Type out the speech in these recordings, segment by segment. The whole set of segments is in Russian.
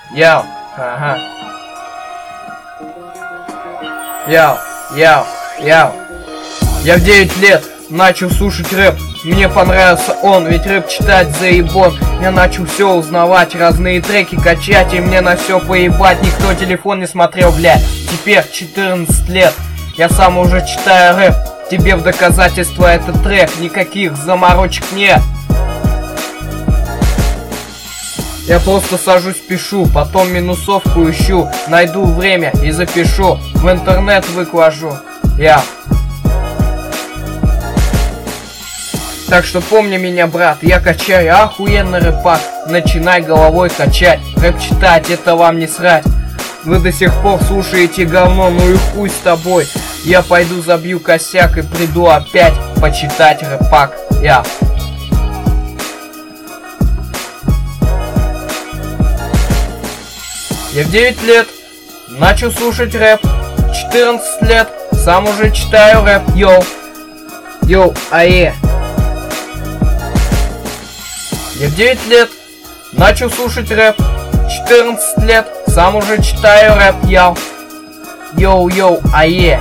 Яу, ага. Яу. Я в 9 лет начал слушать рэп. Мне понравился он, ведь рэп читать заебон. Я начал все узнавать, разные треки качать, и мне на все поебать. Никто телефон не смотрел, блядь. Теперь 14 лет, я сам уже читаю рэп. Тебе в доказательство этот трек, никаких заморочек нет. Я просто сажусь, пишу, потом минусовку ищу, найду время и запишу, в интернет выкладу. Так что помни меня, брат, я качаю охуенный рэпак. Начинай головой качать, рэп читать, это вам не срать. Вы до сих пор слушаете говно, ну и хуй с тобой. Я пойду забью косяк и приду опять почитать рэпак. Я в 9 лет начал слушать рэп. 14 лет сам уже читаю рэп. Йоу, ае. Я в 9 лет начал слушать рэп. 14 лет сам уже читаю рэп. Йоу, ае.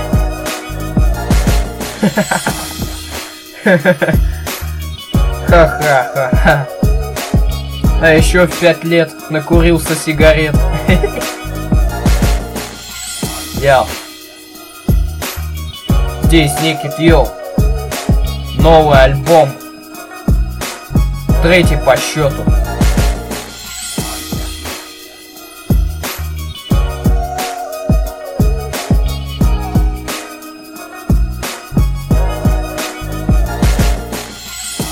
Ха-ха-ха-ха. А еще в 5 лет накурился сигарет. Здесь Naked, новый альбом, 3-й по счету.